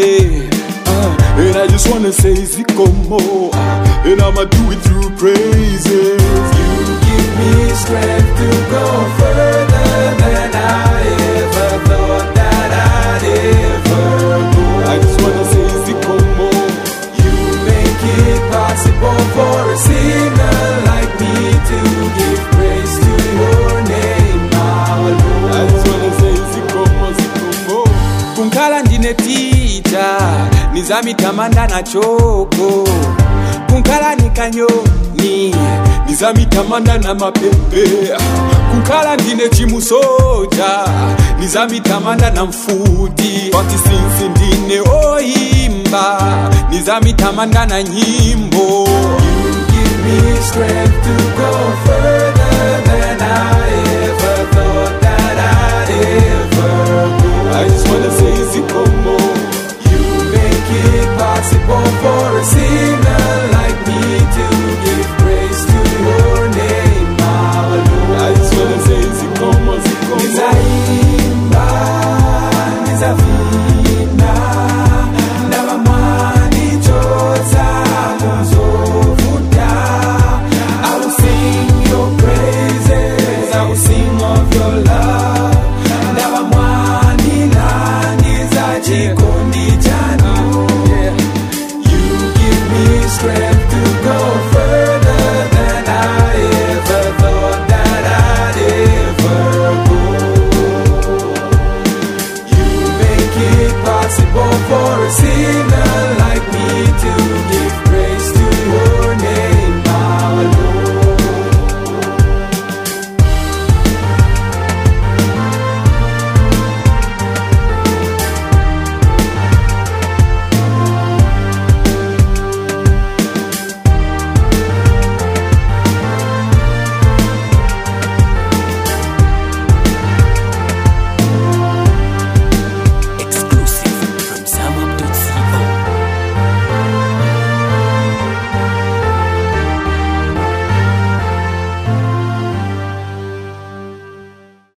And I just wanna say Zikomo, and I'ma do it through praises. You give me strength to go further than I ever thought that I'd ever go. I just wanna say Zikomo. You make it possible for a sinner like me to give praise to your name, my Lord. I just wanna say Zikomo, Zikomo. Kunkala ndine tita, nizami tamanda na choko. Kunkala nikanyoni, nizami tamanda na mapepe. Kunkala ndine chimusoja, nizami tamanda na mfuti. Pati sinsi ndine oimba, nizami tamanda na nyimbo. You give me strength to go further than